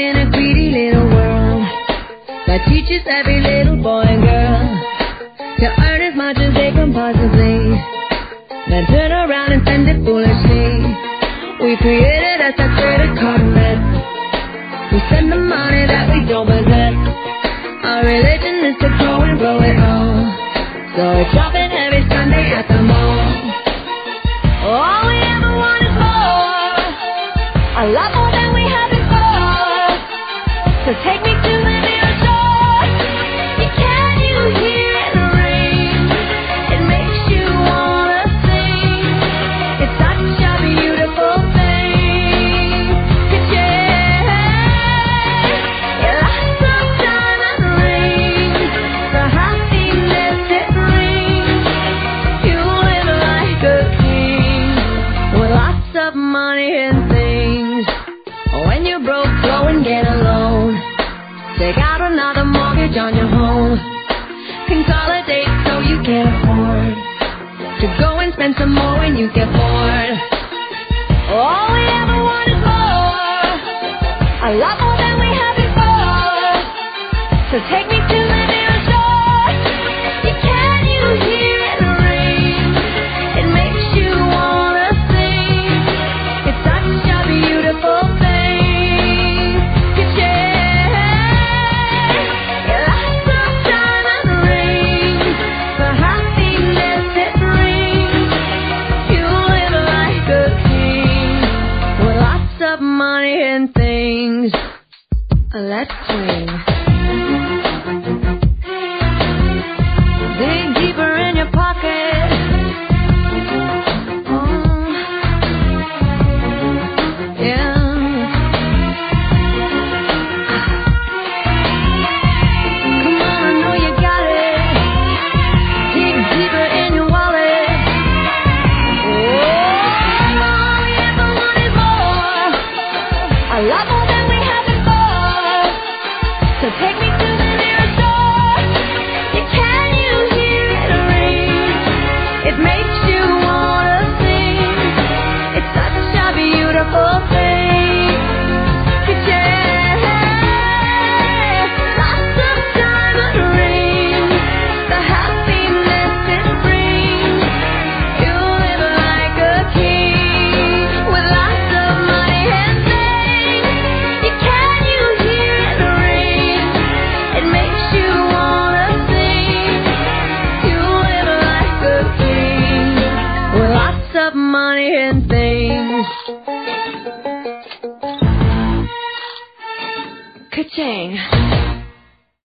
in a greedy little world that teaches every little boy and girl to earn as much as they can possibly, then turn around and spend it foolishly. We created a credit card debt. We spend the money that we don't possess. Our religion is to grow and grow it all, so we're shopping every Sunday at the mall. All we ever want is more, a lot more than we had before. So take me to the near shore. Can you hear it rain? It makes you wanna sing. It's such a beautiful thing. Ka-ching! Lots of diamond rings, the happiness it brings. You live like a king with lots of money and things. When you're broke, go and get a loan. Take out another mortgage on your home. Consolidate so you can afford to go and spend some more when you get bored. All we ever want is more, a lot more than we had before. So take me to the nearest shore. Can you hear it rain? It makes you wanna sing. It's such a beautiful thing. Ka-ching! Lots of diamond rings, the happiness it brings. You live like a king with lots of money and things. Let's swing. Dig deeper in your pocket. Oh, yeah. Come on, I know you got it. Dig deeper in your wallet. Oh, all we ever want is more, a lot more than we had before. So take me to the nearest shore. Can you hear it ring? It makes you wanna sing. It's such a beautiful thing. Ka-ching! Lots of diamond rings, the happiness it brings. You live like a king with lots of money and things. Can you hear it ring? It makes you wanna sing. You live like a king with lots of money and things. Ka-ching!